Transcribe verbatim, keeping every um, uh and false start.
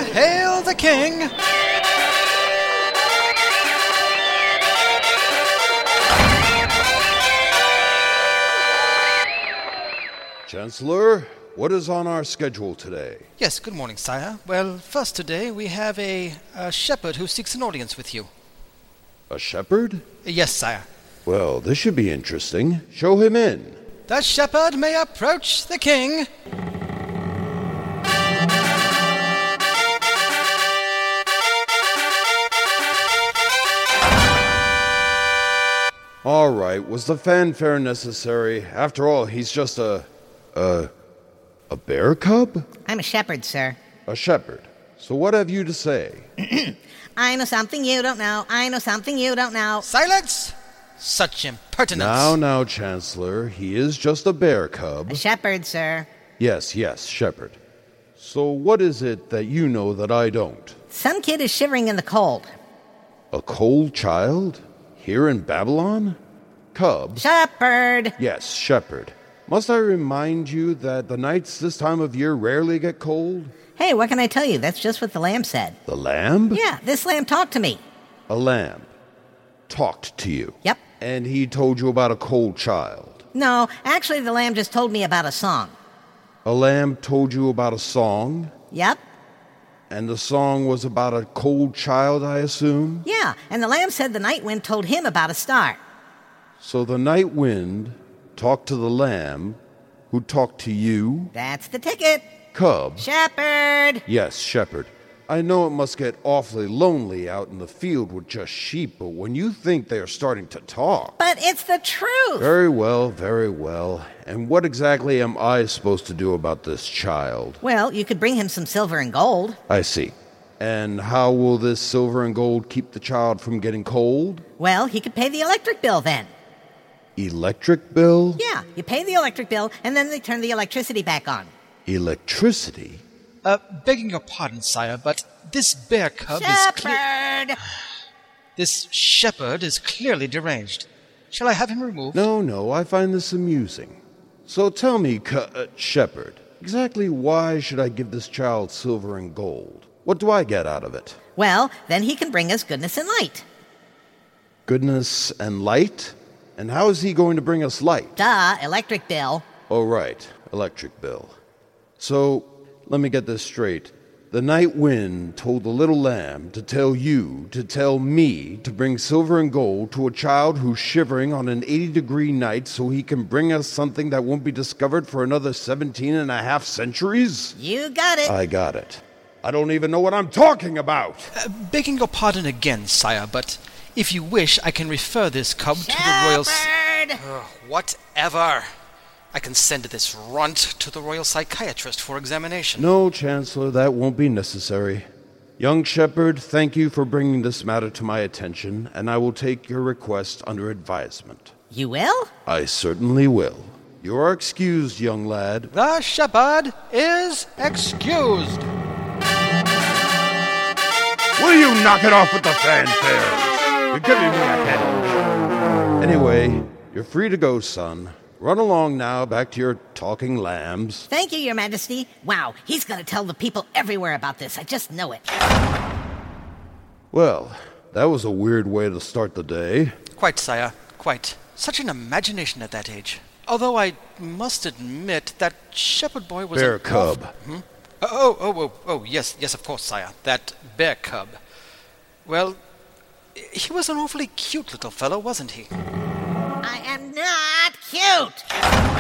hail the king! Chancellor, what is on our schedule today? Yes, good morning, sire. Well, first today we have a, a shepherd who seeks an audience with you. A shepherd? Yes, sire. Well, this should be interesting. Show him in. The shepherd may approach the king. All right, was the fanfare necessary? After all, he's just a... a... a bear cub? I'm a shepherd, sir. A shepherd. So what have you to say? I know something you don't know. I know something you don't know. Silence! Such impertinence. Now, now, Chancellor, he is just a bear cub. A shepherd, sir. Yes, yes, shepherd. So what is it that you know that I don't? Some kid is shivering in the cold. A cold child? Here in Babylon? Cub? Shepherd! Yes, shepherd. Must I remind you that the nights this time of year rarely get cold? Hey, what can I tell you? That's just what the lamb said. The lamb? Yeah, this lamb talked to me. A lamb talked to you? Yep. And he told you about a cold child? No, actually the lamb just told me about a song. A lamb told you about a song? Yep. And the song was about a cold child, I assume? Yeah, and the lamb said the night wind told him about a star. So the night wind talked to the lamb, who talked to you? That's the ticket. Cub? Shepherd! Yes, shepherd. I know it must get awfully lonely out in the field with just sheep, but when you think they are starting to talk... But it's the truth! Very well, very well. And what exactly am I supposed to do about this child? Well, you could bring him some silver and gold. I see. And how will this silver and gold keep the child from getting cold? Well, he could pay the electric bill then. Electric bill? Yeah, you pay the electric bill, and then they turn the electricity back on. Electricity? Uh, begging your pardon, sire, but this bear cub is clear... Shepherd! This shepherd is clearly deranged. Shall I have him removed? No, no, I find this amusing. So tell me, cu- uh, shepherd, exactly why should I give this child silver and gold? What do I get out of it? Well, then he can bring us goodness and light. Goodness and light? And how is he going to bring us light? Duh, electric bill. Oh, right, electric bill. So, let me get this straight. The night wind told the little lamb to tell you, to tell me, to bring silver and gold to a child who's shivering on an eighty-degree night so he can bring us something that won't be discovered for another seventeen and a half centuries? You got it. I got it. I don't even know what I'm talking about. Uh, begging your pardon again, sire, but if you wish, I can refer this cub Shepherd! to the royal... S- uh, whatever. I can send this runt to the royal psychiatrist for examination. No, Chancellor, that won't be necessary. Young shepherd, thank you for bringing this matter to my attention, and I will take your request under advisement. You will? I certainly will. You are excused, young lad. The shepherd is excused. Will you knock it off with the fanfare? You're giving me a headache. Anyway, you're free to go, son. Run along now back to your talking lambs. Thank you, Your Majesty. Wow, he's going to tell the people everywhere about this. I just know it. Well, that was a weird way to start the day. Quite, sire, quite. Such an imagination at that age. Although I must admit that shepherd boy was Bear a... cub. Hmm? Oh, oh, oh, oh, yes, yes, of course, sire. That bear cub. Well, he was an awfully cute little fellow, wasn't he? I am not cute!